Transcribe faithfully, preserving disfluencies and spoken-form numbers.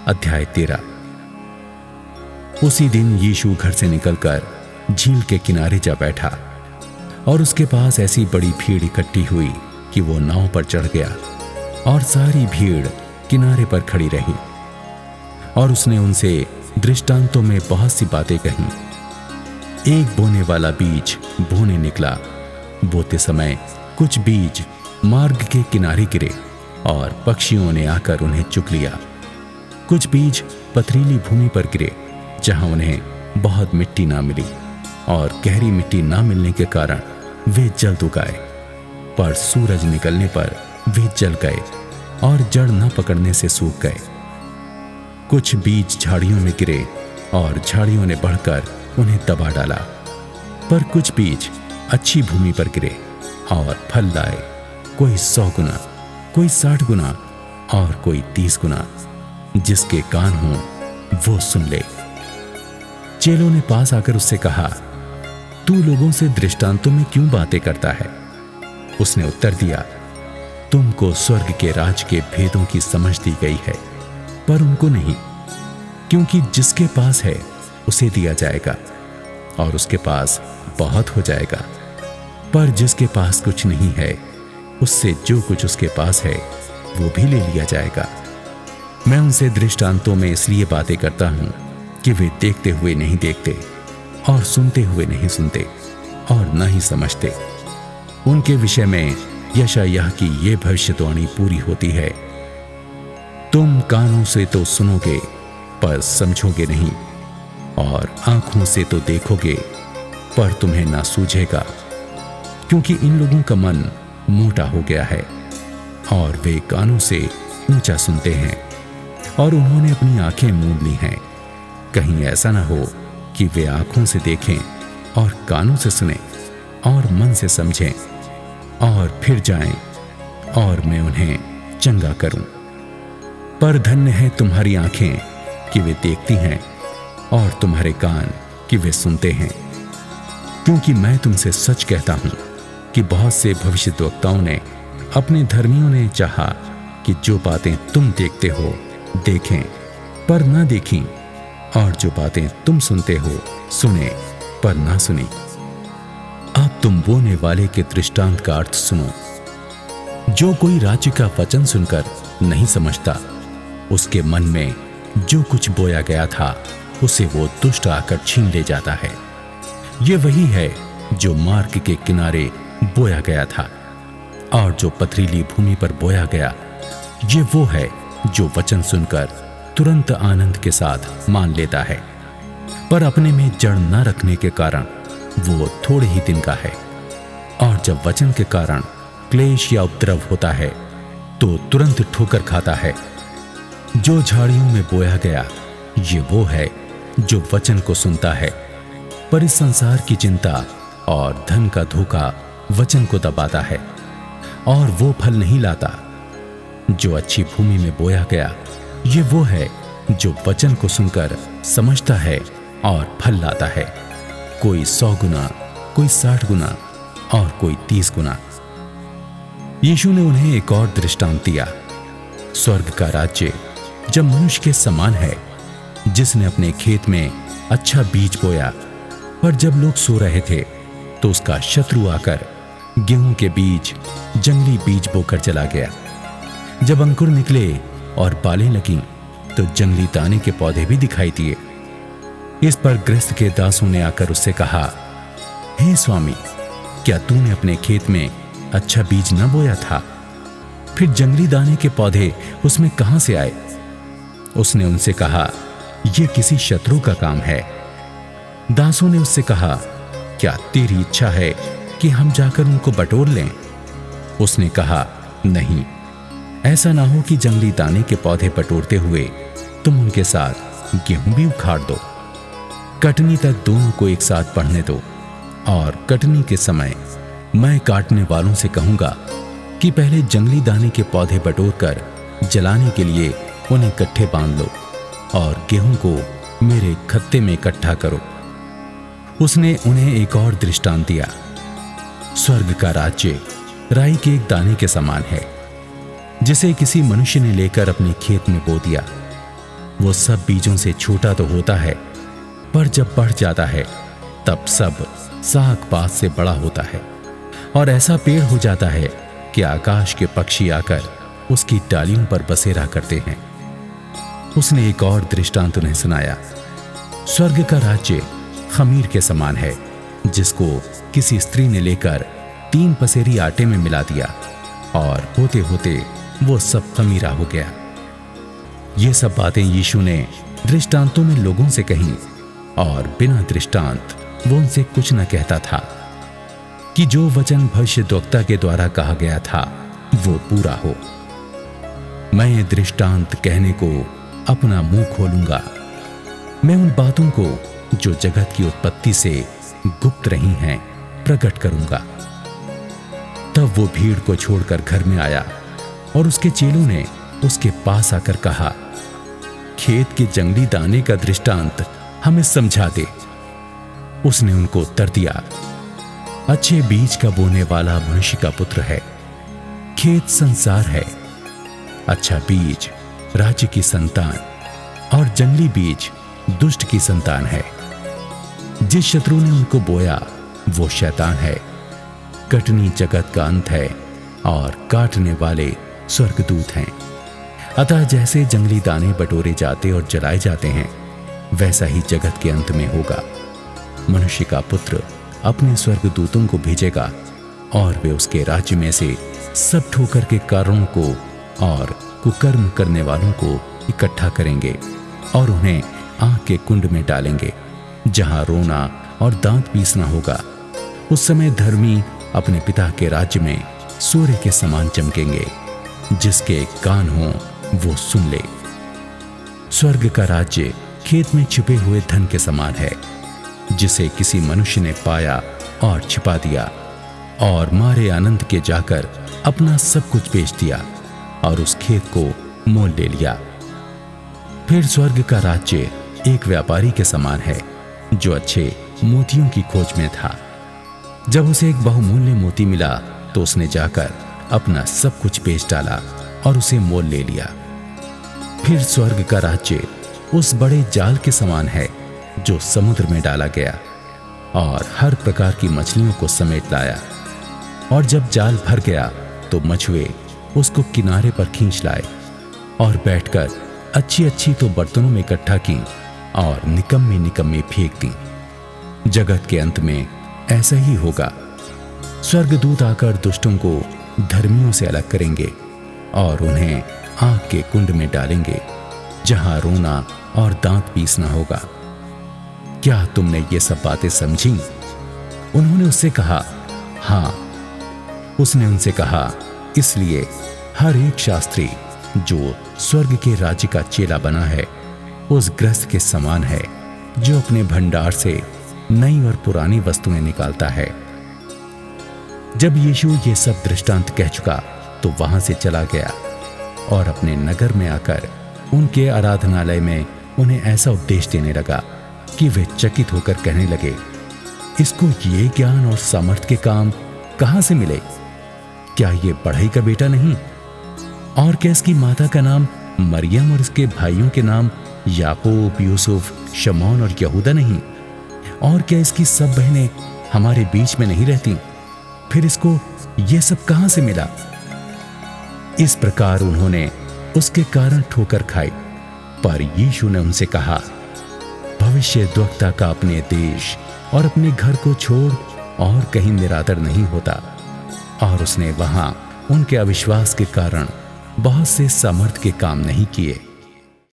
अध्याय तेरह। उसी दिन यीशु घर से निकलकर झील के किनारे जा बैठा और उसके पास ऐसी बड़ी भीड़ इकट्ठी हुई कि वो नाव पर चढ़ गया और सारी भीड़ किनारे पर खड़ी रही। और उसने उनसे दृष्टांतों में बहुत सी बातें कहीं। एक बोने वाला बीज बोने निकला। बोते समय कुछ बीज मार्ग के किनारे गिरे और पक्षियों ने आकर उन्हें चुग लिया। कुछ बीज पथरीली भूमि पर गिरे जहां उन्हें बहुत मिट्टी ना मिली, और गहरी मिट्टी ना मिलने के कारण वे जल्द उगाए। पर सूरज निकलने पर वे जल गए और जड़ न पकड़ने से सूख गए। कुछ बीज झाड़ियों में गिरे और झाड़ियों ने बढ़कर उन्हें दबा डाला। पर कुछ बीज अच्छी भूमि पर गिरे और फल लाए, कोई सौ गुना, कोई साठ गुना और कोई तीस गुना। जिसके कान हो वो सुन ले। चेलों ने पास आकर उससे कहा, तू लोगों से दृष्टांतों में क्यों बातें करता है? उसने उत्तर दिया, तुमको स्वर्ग के राज के भेदों की समझ दी गई है, पर उनको नहीं। क्योंकि जिसके पास है उसे दिया जाएगा और उसके पास बहुत हो जाएगा, पर जिसके पास कुछ नहीं है उससे जो कुछ उसके पास है वो भी ले लिया जाएगा। मैं उनसे दृष्टांतों में इसलिए बातें करता हूं कि वे देखते हुए नहीं देखते और सुनते हुए नहीं सुनते और न ही समझते। उनके विषय में यशायाह की ये भविष्यवाणी पूरी होती है, तुम कानों से तो सुनोगे पर समझोगे नहीं, और आंखों से तो देखोगे पर तुम्हें ना सूझेगा। क्योंकि इन लोगों का मन मोटा हो गया है और वे कानों से ऊंचा सुनते हैं और उन्होंने अपनी आंखें मूंद ली हैं। कहीं ऐसा ना हो कि वे आंखों से देखें और कानों से सुनें और मन से समझें और फिर जाएं और मैं उन्हें चंगा करूं। पर धन्य है तुम्हारी आंखें कि वे देखती हैं और तुम्हारे कान कि वे सुनते हैं। क्योंकि मैं तुमसे सच कहता हूं कि बहुत से भविष्यद्वक्ताओं ने, अपने धर्मियों ने चाहा कि जो बातें तुम देखते हो देखें पर ना देखीं, और जो बातें तुम सुनते हो सुने पर ना सुनी। अब तुम बोने वाले के दृष्टांत का अर्थ सुनो। जो कोई राज्य का वचन सुनकर नहीं समझता, उसके मन में जो कुछ बोया गया था उसे वो दुष्ट आकर छीन ले जाता है। ये वही है जो मार्ग के किनारे बोया गया था। और जो पथरीली भूमि पर बोया गया, ये वो है जो वचन सुनकर तुरंत आनंद के साथ मान लेता है, पर अपने में जड़ न रखने के कारण वो थोड़े ही दिन का है। और जब वचन के कारण क्लेश या उपद्रव होता है तो तुरंत ठोकर खाता है। जो झाड़ियों में बोया गया, ये वो है जो वचन को सुनता है, पर इस संसार की चिंता और धन का धोखा वचन को दबाता है और वो फल नहीं लाता। जो अच्छी भूमि में बोया गया, ये वो है जो वचन को सुनकर समझता है और फल लाता है, कोई सौ गुना, कोई साठ गुना और कोई तीस गुना। यीशु ने उन्हें एक और दृष्टांत दिया। स्वर्ग का राज्य जब मनुष्य के समान है, जिसने अपने खेत में अच्छा बीज बोया, पर जब लोग सो रहे थे तो उसका शत्रु आकर गेहूं के बीज, जंगली बीज बोकर चला गया। जब अंकुर निकले और बालें लगीं तो जंगली दाने के पौधे भी दिखाई दिए। इस पर गृहस्थ के दासों ने आकर उससे कहा, हे स्वामी, क्या तूने अपने खेत में अच्छा बीज न बोया था? फिर जंगली दाने के पौधे उसमें कहां से आए? उसने उनसे कहा, यह किसी शत्रु का काम है। दासों ने उससे कहा, क्या तेरी इच्छा है कि हम जाकर उनको बटोर लें? उसने कहा, नहीं, ऐसा ना हो कि जंगली दाने के पौधे बटोरते हुए तुम उनके साथ गेहूं भी उखाड़ दो। कटनी तक दोनों को एक साथ बढ़ने दो, और कटनी के समय मैं काटने वालों से कहूंगा कि पहले जंगली दाने के पौधे बटोरकर जलाने के लिए उन्हें इकट्ठे बांध लो, और गेहूं को मेरे खत्ते में इकट्ठा करो। उसने उन्हें एक और दृष्टांत दिया। स्वर्ग का राज्य राई के एक दाने के समान है, जिसे किसी मनुष्य ने लेकर अपने खेत में बो दिया। वो सब बीजों से छोटा तो होता है, पर जब बढ़ जाता है तब सब साग पात से बड़ा होता है और ऐसा पेड़ हो जाता है कि आकाश के पक्षी आकर उसकी डालियों पर बसेरा करते हैं। उसने एक और दृष्टांत उन्हें सुनाया। स्वर्ग का राज्य खमीर के समान है, जिसको किसी स्त्री ने लेकर तीन पसेरी आटे में मिला दिया और होते होते वो सब खमीरा हो गया। ये सब बातें यीशु ने दृष्टांतों में लोगों से कहीं और बिना दृष्टांत वो उनसे कुछ न कहता था कि जो वचन भविष्यद्वक्ता के द्वारा कहा गया था वो पूरा हो। मैं दृष्टांत कहने को अपना मुंह खोलूंगा। मैं उन बातों को जो जगत की उत्पत्ति से गुप्त रही हैं प्रकट करूंगा। तब वो भीड़ को छोड़कर घर में आया और उसके चेलों ने उसके पास आकर कहा, खेत के जंगली दाने का दृष्टांत हमें समझा दे। उसने उनको उत्तर दिया, अच्छे बीज का बोने वाला मनुष्य का पुत्र है। खेत संसार है। अच्छा बीज राज्य की संतान और जंगली बीज दुष्ट की संतान है। जिस शत्रु ने उनको बोया वो शैतान है। कटनी जगत का अंत है और काटने वाले स्वर्गदूत हैं। अतः जैसे जंगली दाने बटोरे जाते और जलाए जाते हैं, वैसा ही जगत के अंत में होगा। मनुष्य का पुत्र अपने स्वर्गदूतों को भेजेगा और वे उसके राज्य में से सब ठोकर के कारणों को और कुकर्म करने वालों को इकट्ठा करेंगे और उन्हें आग के कुंड में डालेंगे, जहां रोना और दांत पीसना होगा। उस समय धर्मी अपने पिता के राज्य में सूर्य के समान चमकेंगे। जिसके कान हो वो सुन ले। स्वर्ग का राज्य खेत में छिपे हुए धन के समान है, जिसे किसी मनुष्य ने पाया और छिपा दिया और मारे आनंद के जाकर अपना सब कुछ बेच दिया और उस खेत को मोल ले लिया। फिर स्वर्ग का राज्य एक व्यापारी के समान है, जो अच्छे मोतियों की खोज में था। जब उसे एक बहुमूल्य मोती मिला तो उसने जाकर अपना सब कुछ बेच डाला और उसे मोल ले लिया। फिर स्वर्ग का राज्य उस बड़े जाल के समान है जो समुद्र में डाला गया और हर प्रकार की मछलियों को समेट लाया। और जब जाल भर गया तो मछुए उसको किनारे पर खींच लाए और बैठकर अच्छी अच्छी तो बर्तनों में इकट्ठा की और निकम्मी निकम्मी फेंक दी। जगत के अंत में ऐसा ही होगा। स्वर्गदूत आकर दुष्टों को धर्मियों से अलग करेंगे और उन्हें आग के कुंड में डालेंगे, जहां रोना और दांत पीसना होगा। क्या तुमने ये सब बातें समझी? उन्होंने उससे कहा, हाँ। उसने उनसे कहा, इसलिए हर एक शास्त्री जो स्वर्ग के राज्य का चेला बना है उस गृहस्थ के समान है, जो अपने भंडार से नई और पुरानी वस्तुएं निकालता है। जब यीशु ये सब दृष्टांत कह चुका तो वहां से चला गया और अपने नगर में आकर उनके आराधनालय में उन्हें ऐसा उपदेश देने लगा कि वे चकित होकर कहने लगे, इसको ये ज्ञान और सामर्थ्य के काम कहां से मिले? क्या ये बढ़ई का बेटा नहीं? और क्या इसकी माता का नाम मरियम और इसके भाइयों के नाम याकूब, यूसुफ, शमौन और यहूदा नहीं? और क्या इसकी सब बहनें हमारे बीच में नहीं रहती? फिर इसको ये सब कहां से मिला? इस प्रकार उन्होंने उसके कारण ठोकर खाई। पर यीशु ने उनसे कहा, भविष्यद्वक्ता का अपने देश और अपने घर को छोड़ और कहीं निरादर नहीं होता। और उसने वहां उनके अविश्वास के कारण बहुत से सामर्थ्य के काम नहीं किए।